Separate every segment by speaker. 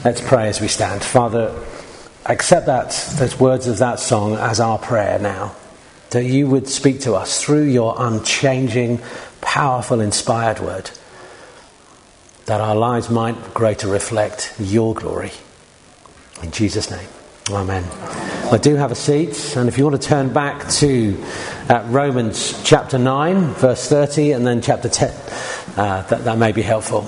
Speaker 1: Let's pray as we stand. Father, accept those words of that song as our prayer now. That you would speak to us through your unchanging, powerful, inspired word. That our lives might grow to reflect your glory. In Jesus' name. Amen. I do have a seat, and if you want to turn back to Romans chapter 9, verse 30, and then chapter 10, that may be helpful.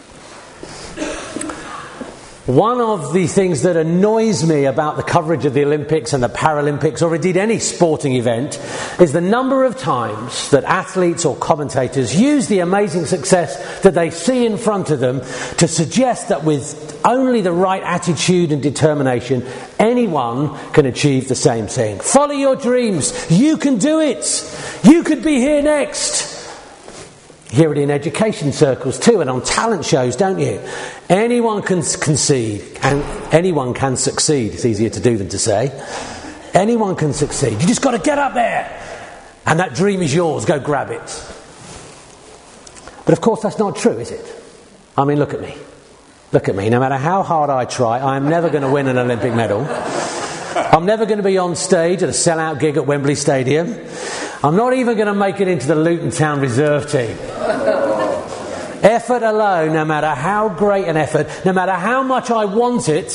Speaker 1: One of the things that annoys me about the coverage of the Olympics and the Paralympics, or indeed any sporting event, is the number of times that athletes or commentators use the amazing success that they see in front of them to suggest that with only the right attitude and determination, anyone can achieve the same thing. Follow your dreams. You can do it. You could be here next. Hear it in education circles too, and on talent shows, don't you? Anyone can concede, and anyone can succeed. It's easier to do than to say. Anyone can succeed. You just got to get up there, and that dream is yours. Go grab it. But of course, that's not true, is it? I mean, look at me. Look at me. No matter how hard I try, I'm never going to win an Olympic medal. I'm never going to be on stage at a sellout gig at Wembley Stadium. I'm not even going to make it into the Luton Town reserve team. Effort alone, no matter how great an effort, no matter how much I want it,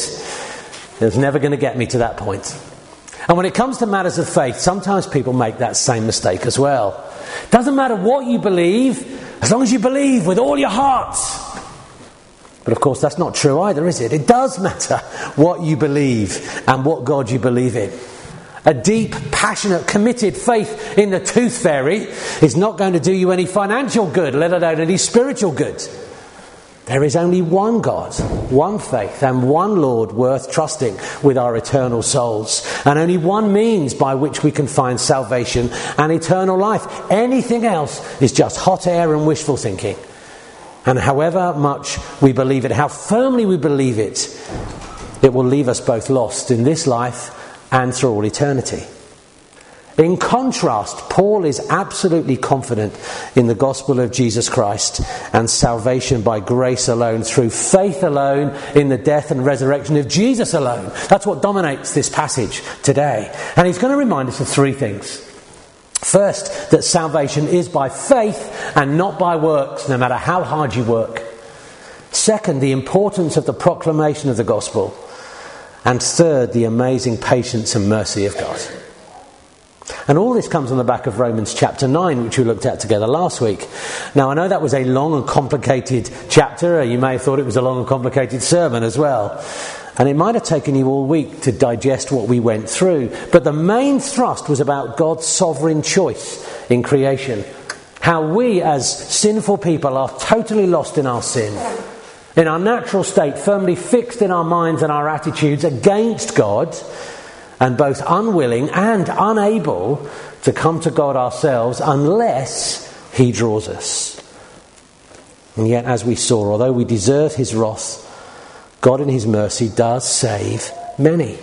Speaker 1: is never going to get me to that point. And when it comes to matters of faith, sometimes people make that same mistake as well. Doesn't matter what you believe, as long as you believe with all your heart. But of course that's not true either, is it? It does matter what you believe and what God you believe in. A deep, passionate, committed faith in the tooth fairy is not going to do you any financial good, let alone any spiritual good. There is only one God, one faith, and one Lord worth trusting with our eternal souls. And only one means by which we can find salvation and eternal life. Anything else is just hot air and wishful thinking. And however much we believe it, how firmly we believe it, it will leave us both lost in this life and through all eternity. In contrast, Paul is absolutely confident in the gospel of Jesus Christ and salvation by grace alone, through faith alone, in the death and resurrection of Jesus alone. That's what dominates this passage today. And he's going to remind us of three things. First, that salvation is by faith and not by works, no matter how hard you work. Second, the importance of the proclamation of the gospel. And third, the amazing patience and mercy of God. And all this comes on the back of Romans chapter 9, which we looked at together last week. Now, I know that was a long and complicated chapter. You may have thought it was a long and complicated sermon as well. And it might have taken you all week to digest what we went through. But the main thrust was about God's sovereign choice in creation. How we, as sinful people, are totally lost in our sin. In our natural state, firmly fixed in our minds and our attitudes against God, and both unwilling and unable to come to God ourselves unless He draws us. And yet, as we saw, although we deserve His wrath, God in His mercy does save many.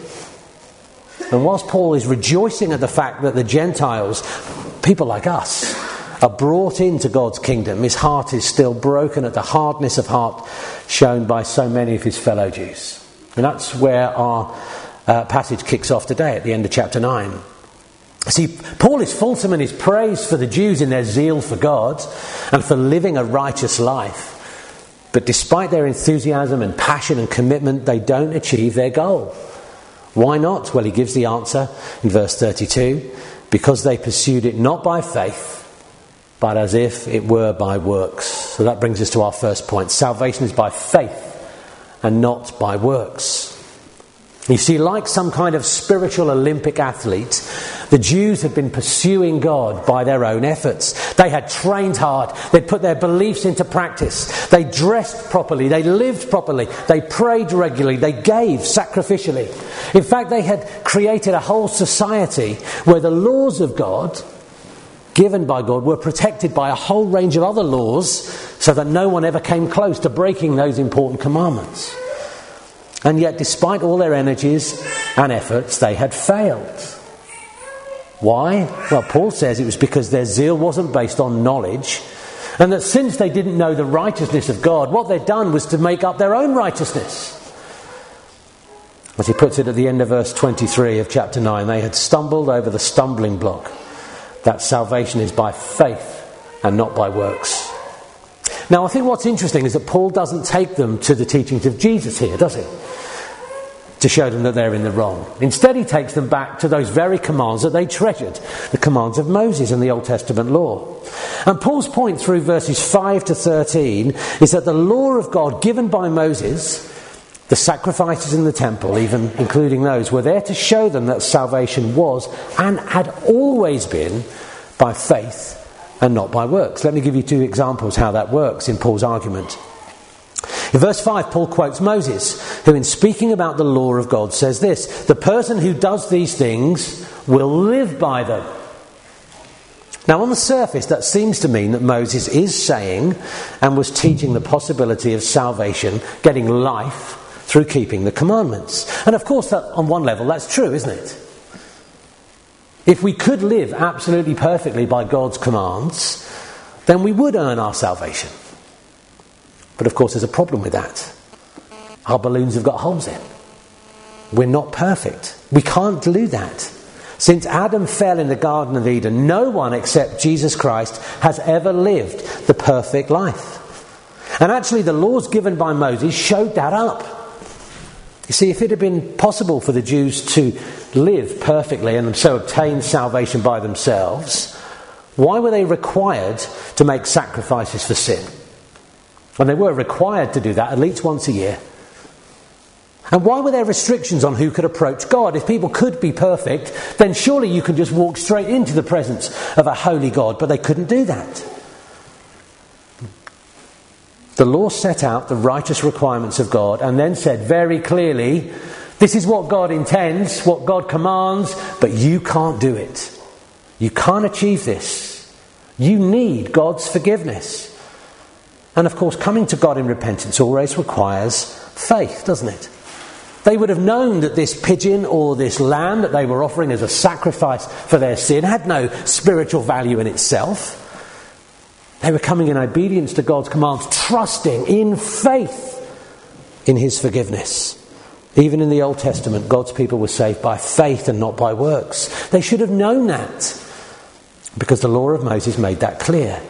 Speaker 1: And whilst Paul is rejoicing at the fact that the Gentiles, people like us, are brought into God's kingdom, his heart is still broken at the hardness of heart shown by so many of his fellow Jews. And that's where our passage kicks off today at the end of chapter 9. See, Paul is fulsome in his praise for the Jews in their zeal for God and for living a righteous life. But despite their enthusiasm and passion and commitment, they don't achieve their goal. Why not? Well, he gives the answer in verse 32. Because they pursued it not by faith, but as if it were by works. So that brings us to our first point. Salvation is by faith and not by works. You see, like some kind of spiritual Olympic athlete, the Jews had been pursuing God by their own efforts. They had trained hard. They'd put their beliefs into practice. They dressed properly. They lived properly. They prayed regularly. They gave sacrificially. In fact, they had created a whole society where the laws of God, given by God, were protected by a whole range of other laws so that no one ever came close to breaking those important commandments. And yet, despite all their energies and efforts, they had failed. Why? Well, Paul says it was because their zeal wasn't based on knowledge, and that since they didn't know the righteousness of God, what they'd done was to make up their own righteousness. As he puts it at the end of verse 23 of chapter 9, they had stumbled over the stumbling block, that salvation is by faith and not by works. Now, I think what's interesting is that Paul doesn't take them to the teachings of Jesus here, does he? To show them that they're in the wrong. Instead, he takes them back to those very commands that they treasured, the commands of Moses and the Old Testament law. And Paul's point through verses 5 to 13 is that the law of God given by Moses, the sacrifices in the temple, even including those, were there to show them that salvation was and had always been by faith and not by works. Let me give you two examples how that works in Paul's argument. In verse 5, Paul quotes Moses, who in speaking about the law of God says this: the person who does these things will live by them. Now, on the surface, that seems to mean that Moses is saying and was teaching the possibility of salvation, getting life through keeping the commandments. And of course, that, on one level, that's true, isn't it? If we could live absolutely perfectly by God's commands, then we would earn our salvation. But of course, there's a problem with that. Our balloons have got holes in. We're not perfect. We can't do that. Since Adam fell in the Garden of Eden, no one except Jesus Christ has ever lived the perfect life. And actually, the laws given by Moses showed that up. You see, if it had been possible for the Jews to live perfectly and so obtain salvation by themselves, why were they required to make sacrifices for sin? And they were required to do that at least once a year. And why were there restrictions on who could approach God? If people could be perfect, then surely you could just walk straight into the presence of a holy God, but they couldn't do that. The law set out the righteous requirements of God and then said very clearly, this is what God intends, what God commands, but you can't do it. You can't achieve this. You need God's forgiveness. And of course, coming to God in repentance always requires faith, doesn't it? They would have known that this pigeon or this lamb that they were offering as a sacrifice for their sin had no spiritual value in itself. They were coming in obedience to God's commands, trusting in faith in his forgiveness. Even in the Old Testament, God's people were saved by faith and not by works. They should have known that, because the law of Moses made that clear.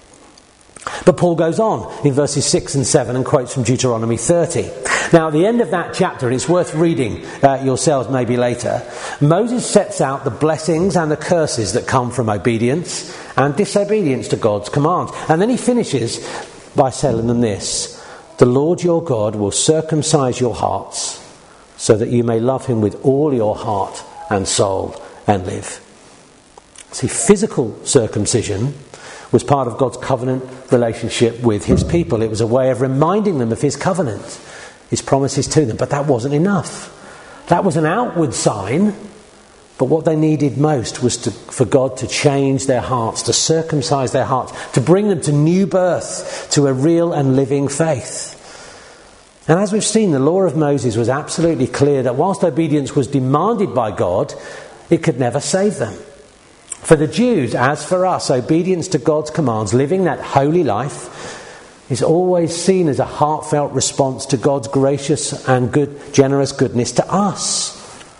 Speaker 1: But Paul goes on in verses 6 and 7 and quotes from Deuteronomy 30. Now, at the end of that chapter, and it's worth reading yourselves maybe later, Moses sets out the blessings and the curses that come from obedience and disobedience to God's commands. And then he finishes by telling them this: the Lord your God will circumcise your hearts so that you may love him with all your heart and soul and live. See, physical circumcision was part of God's covenant relationship with his people. It was a way of reminding them of his covenant, his promises to them. But that wasn't enough. That was an outward sign. But what they needed most was for God to change their hearts, to circumcise their hearts, to bring them to new birth, to a real and living faith. And as we've seen, the law of Moses was absolutely clear that whilst obedience was demanded by God, it could never save them. For the Jews, as for us, obedience to God's commands, living that holy life, is always seen as a heartfelt response to God's gracious and generous goodness to us.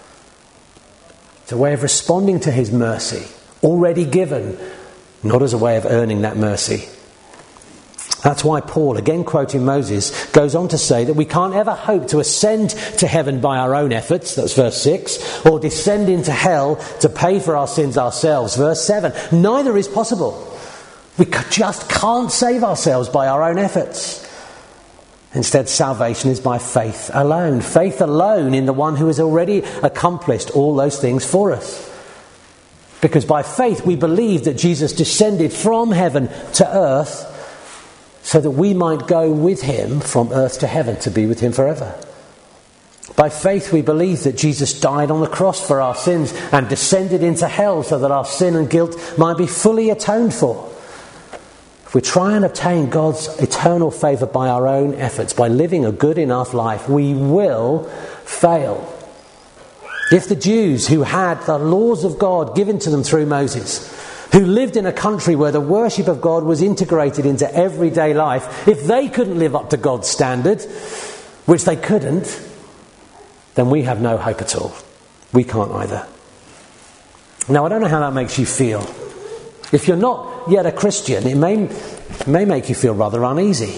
Speaker 1: It's a way of responding to his mercy, already given, not as a way of earning that mercy. That's why Paul, again quoting Moses, goes on to say that we can't ever hope to ascend to heaven by our own efforts, that's verse 6, or descend into hell to pay for our sins ourselves, verse 7. Neither is possible. We just can't save ourselves by our own efforts. Instead, salvation is by faith alone. Faith alone in the one who has already accomplished all those things for us. Because by faith we believe that Jesus descended from heaven to earth so that we might go with him from earth to heaven to be with him forever. By faith we believe that Jesus died on the cross for our sins and descended into hell so that our sin and guilt might be fully atoned for. If we try and obtain God's eternal favour by our own efforts, by living a good enough life, we will fail. If the Jews who had the laws of God given to them through Moses, who lived in a country where the worship of God was integrated into everyday life, if they couldn't live up to God's standard, which they couldn't, then we have no hope at all. We can't either. Now, I don't know how that makes you feel. If you're not yet a Christian, it may make you feel rather uneasy.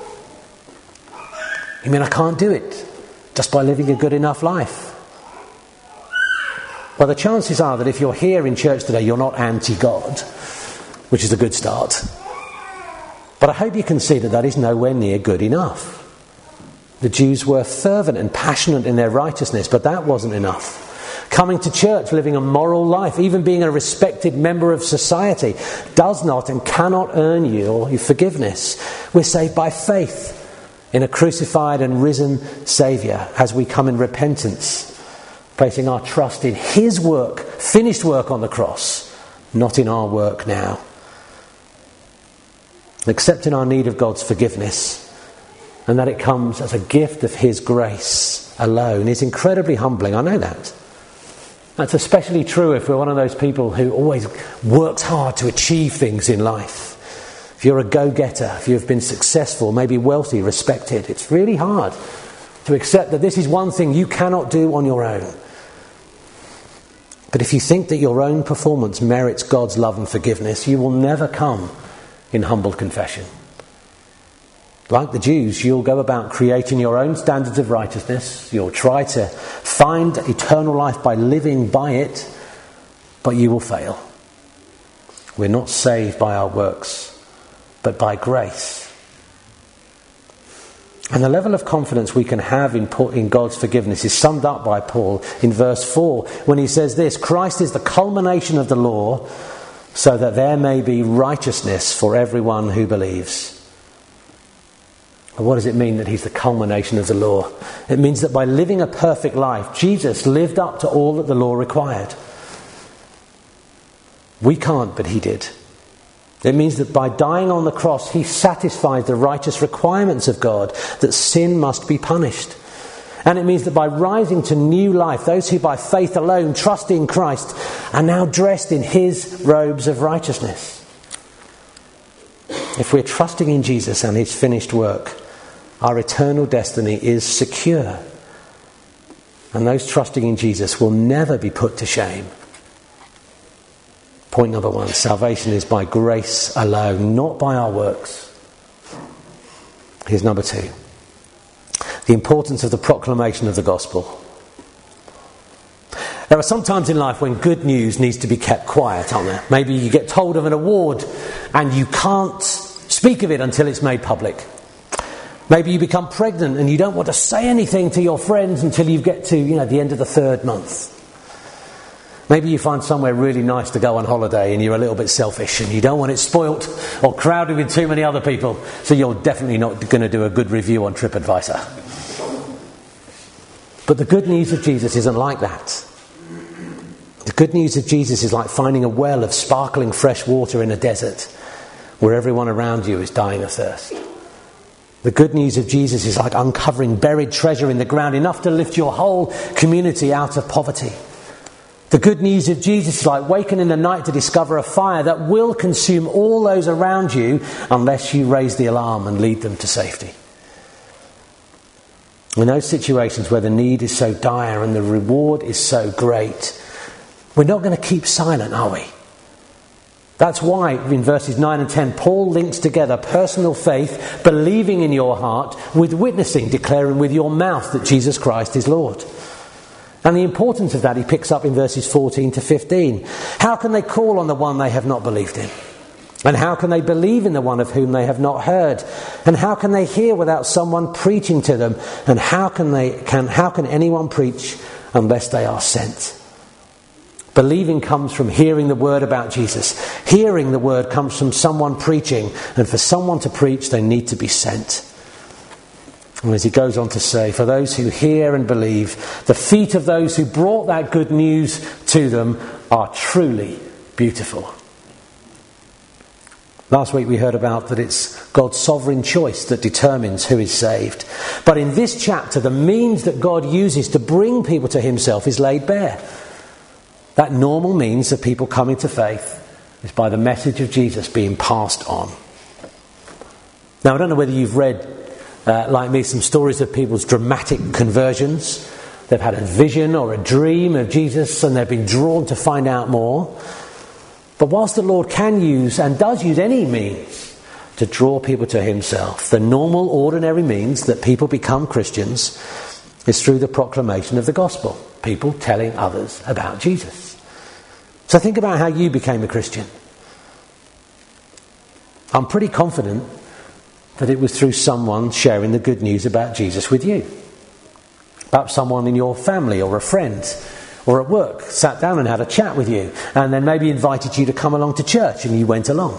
Speaker 1: You mean I can't do it just by living a good enough life? Well, the chances are that if you're here in church today, you're not anti-God, which is a good start. But I hope you can see that that is nowhere near good enough. The Jews were fervent and passionate in their righteousness, but that wasn't enough. Coming to church, living a moral life, even being a respected member of society, does not and cannot earn you or your forgiveness. We're saved by faith in a crucified and risen Saviour as we come in repentance, placing our trust in his work, finished work on the cross, not in our work now. Accepting our need of God's forgiveness, and that it comes as a gift of his grace alone, is incredibly humbling. I know that. That's especially true if we're one of those people who always works hard to achieve things in life. If you're a go-getter, if you've been successful, maybe wealthy, respected, it's really hard to accept that this is one thing you cannot do on your own. But if you think that your own performance merits God's love and forgiveness, you will never come in humble confession. Like the Jews, you'll go about creating your own standards of righteousness. You'll try to find eternal life by living by it, but you will fail. We're not saved by our works, but by grace. And the level of confidence we can have in God's forgiveness is summed up by Paul in verse 4 when he says this: Christ is the culmination of the law, so that there may be righteousness for everyone who believes. What does it mean that he's the culmination of the law? It means that by living a perfect life, Jesus lived up to all that the law required. We can't, but he did. It means that by dying on the cross, he satisfied the righteous requirements of God, that sin must be punished. And it means that by rising to new life, those who by faith alone trust in Christ are now dressed in his robes of righteousness. If we're trusting in Jesus and his finished work, our eternal destiny is secure. And those trusting in Jesus will never be put to shame. Point number 1, salvation is by grace alone, not by our works. Here's number 2. The importance of the proclamation of the gospel. There are some times in life when good news needs to be kept quiet, aren't there? Maybe you get told of an award and you can't speak of it until it's made public. Maybe you become pregnant and you don't want to say anything to your friends until you get to, the end of the 3rd month. Maybe you find somewhere really nice to go on holiday and you're a little bit selfish and you don't want it spoilt or crowded with too many other people, so you're definitely not going to do a good review on TripAdvisor. But the good news of Jesus isn't like that. The good news of Jesus is like finding a well of sparkling fresh water in a desert where everyone around you is dying of thirst. The good news of Jesus is like uncovering buried treasure in the ground, enough to lift your whole community out of poverty. The good news of Jesus is like waking in the night to discover a fire that will consume all those around you unless you raise the alarm and lead them to safety. In those situations where the need is so dire and the reward is so great, we're not going to keep silent, are we? That's why in verses 9 and 10, Paul links together personal faith, believing in your heart, with witnessing, declaring with your mouth that Jesus Christ is Lord. And the importance of that he picks up in verses 14 to 15. How can they call on the one they have not believed in? And how can they believe in the one of whom they have not heard? And how can they hear without someone preaching to them? And how can anyone preach unless they are sent? Believing comes from hearing the word about Jesus. Hearing the word comes from someone preaching. And for someone to preach, they need to be sent. And as he goes on to say, for those who hear and believe, the feet of those who brought that good news to them are truly beautiful. Last week we heard about that it's God's sovereign choice that determines who is saved. But in this chapter, the means that God uses to bring people to himself is laid bare. That normal means of people coming to faith is by the message of Jesus being passed on. Now, I don't know whether you've read, like me, some stories of people's dramatic conversions. they've had a vision or a dream of Jesus and they've been drawn to find out more. But whilst the Lord can use and does use any means to draw people to himself, the normal, ordinary means that people become Christians is through the proclamation of the gospel. People telling others about Jesus. So think about how you became a Christian. I'm pretty confident that it was through someone sharing the good news about Jesus with you. Perhaps someone in your family or a friend or at work sat down and had a chat with you and then maybe invited you to come along to church and you went along.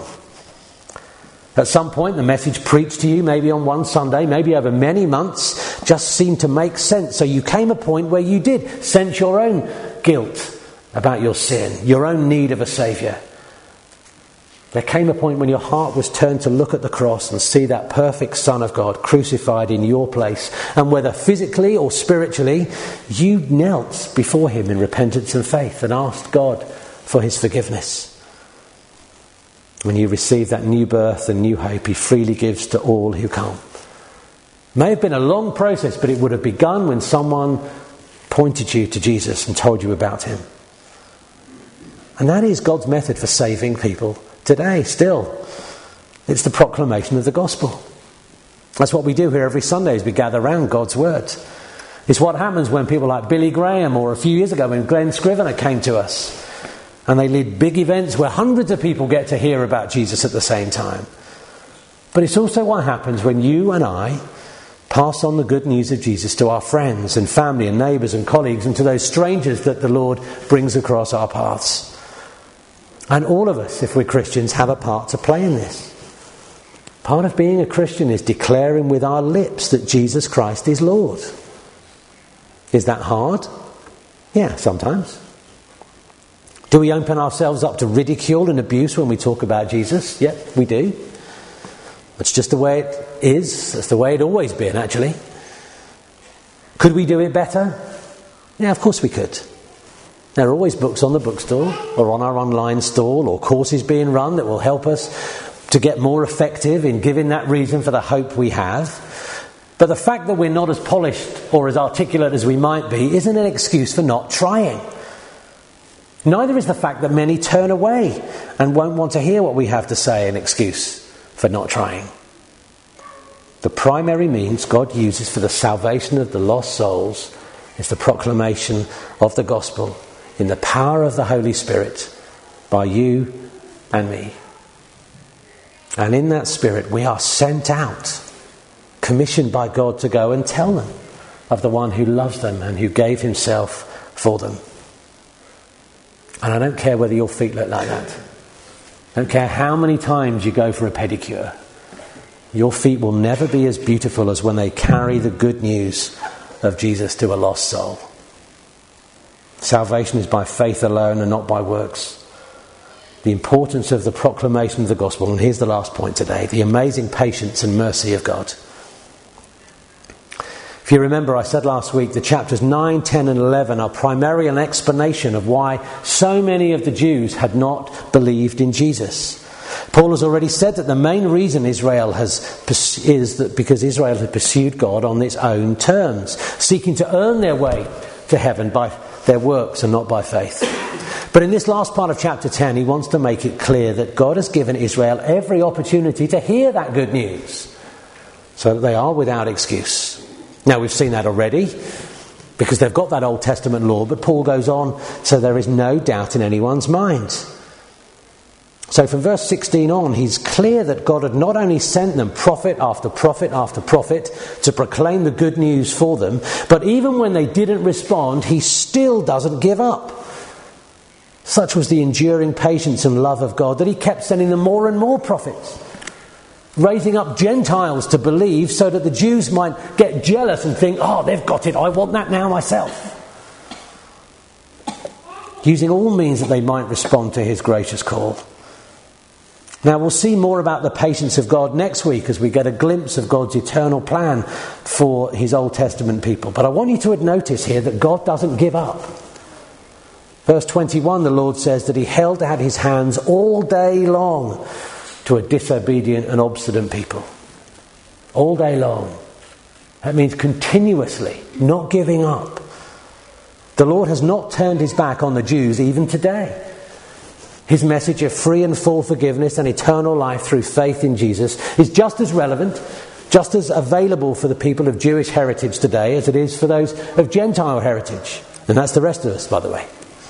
Speaker 1: At some point the message preached to you, maybe on one Sunday, maybe over many months, just seemed to make sense. So you came a point where you did sense your own guilt about your sin, your own need of a saviour. There came a point when your heart was turned to look at the cross and see that perfect Son of God crucified in your place. And whether physically or spiritually, you knelt before him in repentance and faith and asked God for his forgiveness. When you receive that new birth and new hope, he freely gives to all who come. May have been a long process, but it would have begun when someone pointed you to Jesus and told you about him. And that is God's method for saving people today, still. It's the proclamation of the gospel. That's what we do here every Sunday as we gather around God's word. It's what happens when people like Billy Graham, or a few years ago when Glenn Scrivener came to us. And they lead big events where hundreds of people get to hear about Jesus at the same time. But it's also what happens when you and I pass on the good news of Jesus to our friends and family and neighbours and colleagues and to those strangers that the Lord brings across our paths. And all of us, if we're Christians, have a part to play in this. Part of being a Christian is declaring with our lips that Jesus Christ is Lord. Is that hard? Yeah, sometimes. Do we open ourselves up to ridicule and abuse when we talk about Jesus? Yep, we do. It's just the way it is. It's the way it's always been, actually. Could we do it better? Yeah, of course we could. There are always books on the bookstore or on our online stall or courses being run that will help us to get more effective in giving that reason for the hope we have. But the fact that we're not as polished or as articulate as we might be isn't an excuse for not trying. Neither is the fact that many turn away and won't want to hear what we have to say an excuse for not trying. The primary means God uses for the salvation of the lost souls is the proclamation of the gospel in the power of the Holy Spirit by you and me. And in that Spirit we are sent out, commissioned by God to go and tell them of the one who loves them and who gave himself for them. And I don't care whether your feet look like that. I don't care how many times you go for a pedicure. Your feet will never be as beautiful as when they carry the good news of Jesus to a lost soul. Salvation is by faith alone and not by works. The importance of the proclamation of the gospel, and here's the last point today, the amazing patience and mercy of God. If you remember, I said last week the chapters 9, 10 and 11 are primarily an explanation of why so many of the Jews had not believed in Jesus. Paul has already said that the main reason is that because Israel had pursued God on its own terms, seeking to earn their way to heaven by their works and not by faith. But in this last part of chapter 10, he wants to make it clear that God has given Israel every opportunity to hear that good news, so that they are without excuse. Now, we've seen that already, because they've got that Old Testament law, but Paul goes on, so there is no doubt in anyone's mind. So from verse 16 on, he's clear that God had not only sent them prophet after prophet after prophet to proclaim the good news for them, but even when they didn't respond, he still doesn't give up. Such was the enduring patience and love of God that he kept sending them more and more prophets, raising up Gentiles to believe so that the Jews might get jealous and think, oh, they've got it, I want that now myself. Using all means that they might respond to his gracious call. Now, we'll see more about the patience of God next week as we get a glimpse of God's eternal plan for his Old Testament people. But I want you to notice here that God doesn't give up. Verse 21, the Lord says that he held out his hands all day long to a disobedient and obstinate people. All day long. That means continuously, not giving up. The Lord has not turned his back on the Jews even today. His message of free and full forgiveness and eternal life through faith in Jesus is just as relevant, just as available for the people of Jewish heritage today as it is for those of Gentile heritage. And that's the rest of us, by the way.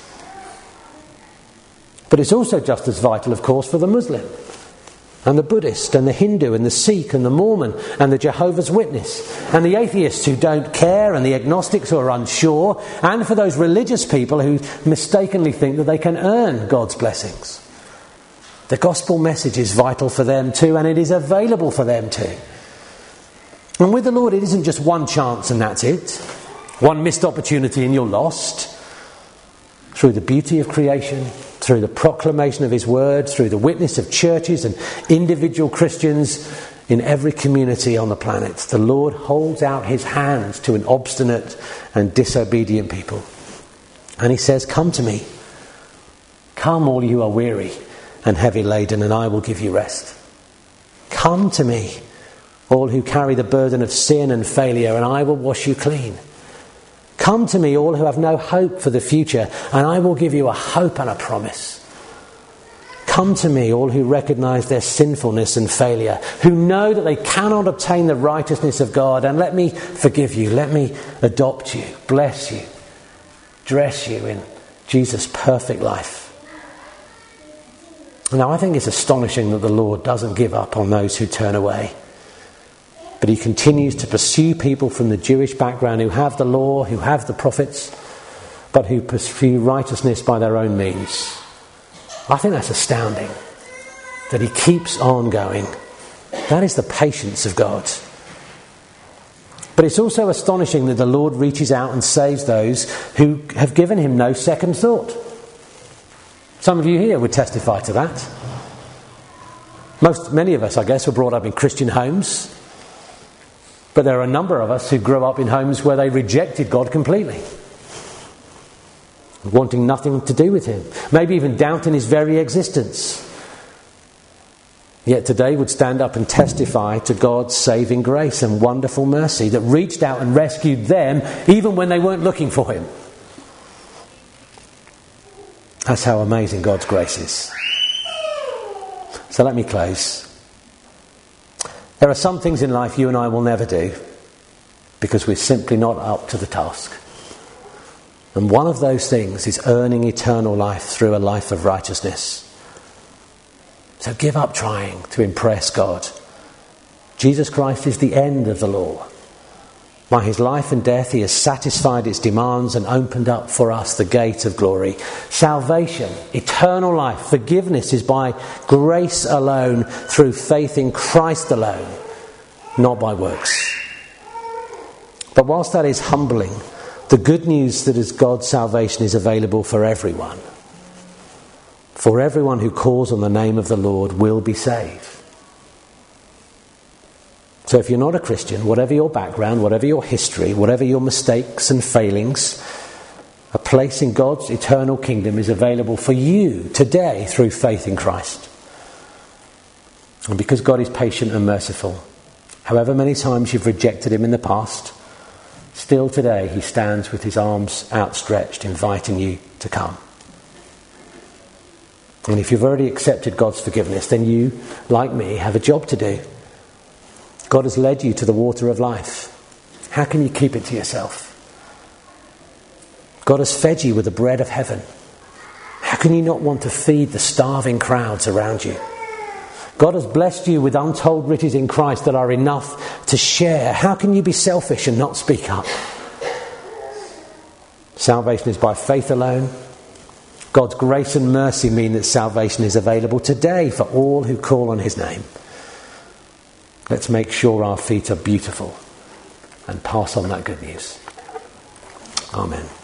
Speaker 1: But it's also just as vital, of course, for the Muslim and the Buddhist and the Hindu and the Sikh and the Mormon and the Jehovah's Witness and the atheists who don't care and the agnostics who are unsure, and for those religious people who mistakenly think that they can earn God's blessings. The gospel message is vital for them too, and it is available for them too. And with the Lord, it isn't just one chance and that's it. One missed opportunity and you're lost. Through the beauty of creation, through the proclamation of his word, through the witness of churches and individual Christians in every community on the planet, the Lord holds out his hands to an obstinate and disobedient people. And he says, "Come to me. Come, all you are weary and heavy laden, and I will give you rest. Come to me, all who carry the burden of sin and failure, and I will wash you clean. Come to me, all who have no hope for the future, and I will give you a hope and a promise. Come to me, all who recognise their sinfulness and failure, who know that they cannot obtain the righteousness of God, and let me forgive you, let me adopt you, bless you, dress you in Jesus' perfect life." Now, I think it's astonishing that the Lord doesn't give up on those who turn away. But he continues to pursue people from the Jewish background who have the law, who have the prophets, but who pursue righteousness by their own means. I think that's astounding, that he keeps on going. That is the patience of God. But it's also astonishing that the Lord reaches out and saves those who have given him no second thought. Some of you here would testify to that. Many of us, I guess, were brought up in Christian homes. But there are a number of us who grew up in homes where they rejected God completely, wanting nothing to do with him, maybe even doubting his very existence. Yet today would stand up and testify to God's saving grace and wonderful mercy that reached out and rescued them even when they weren't looking for him. That's how amazing God's grace is. So let me close. There are some things in life you and I will never do because we're simply not up to the task. And one of those things is earning eternal life through a life of righteousness. So give up trying to impress God. Jesus Christ is the end of the law. By his life and death, he has satisfied its demands and opened up for us the gate of glory. Salvation, eternal life, forgiveness is by grace alone, through faith in Christ alone, not by works. But whilst that is humbling, the good news that is God's salvation is available for everyone. For everyone who calls on the name of the Lord will be saved. So if you're not a Christian, whatever your background, whatever your history, whatever your mistakes and failings, a place in God's eternal kingdom is available for you today through faith in Christ. And because God is patient and merciful, however many times you've rejected him in the past, still today he stands with his arms outstretched, inviting you to come. And if you've already accepted God's forgiveness, then you, like me, have a job to do. God has led you to the water of life. How can you keep it to yourself? God has fed you with the bread of heaven. How can you not want to feed the starving crowds around you? God has blessed you with untold riches in Christ that are enough to share. How can you be selfish and not speak up? Salvation is by faith alone. God's grace and mercy mean that salvation is available today for all who call on his name. Let's make sure our feet are beautiful and pass on that good news. Amen.